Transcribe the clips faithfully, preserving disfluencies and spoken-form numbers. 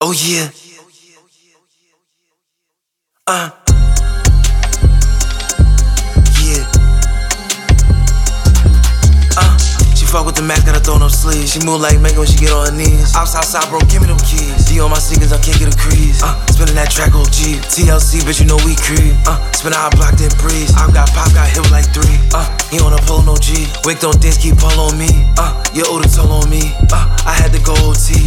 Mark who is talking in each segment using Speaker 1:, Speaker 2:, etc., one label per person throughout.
Speaker 1: Oh yeah. Uh. Yeah. Uh. She fuck with the Mac, gotta throw no sleeves. She move like Megan when she get on her knees. Outside, outside, bro, give me them keys. D on my sneakers, I can't get a crease. Uh. Spinning that track O G. T L C, bitch, you know we creep. Uh. Spinning our block, then breeze. I got pop, got hit with like three. Uh. He on a pole, no G. Wick don't dance, keep pull on me. Uh. You owe the toll on me. Uh. I had to go O T.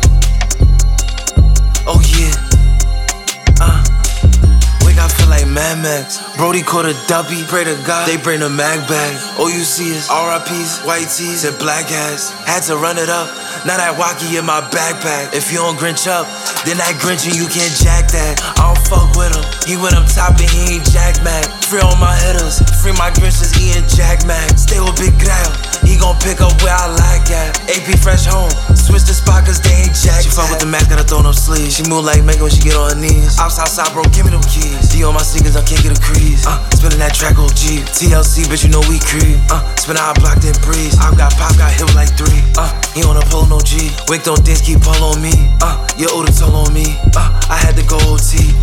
Speaker 1: Oh yeah. Uh. Wake, I feel like Mad Max. Brody caught a duppy. Pray to God, they bring the mag back. All you see is R I Ps, white tees, and black ass. Had to run it up. Now that walkie in my backpack. If you don't Grinch up, then that Grinchin' you can't jack that. I don't fuck with him. He went up top and he ain't Jack Mac. Free all my hitters. Free my Grinches eating Jack Mac. Stay with Big Grab. He gon' pick up where I like at. A P fresh home. Switch the spot cause they ain't Jack. She fuck with the Mac, gotta throw no sleeves. She move like Megan when she get on her knees. Outside, outside, bro, give me them keys. D on my sneakers, I can't get a crease. Uh, spinning that track O G. T L C, bitch, you know we creep. Uh, spinning our block, then breeze. I got pop, got hit with like three. Uh, he on a pole, no G. Wick don't dance, keep pull on me. Uh, you owe the toll on me. Uh, I had to go O T.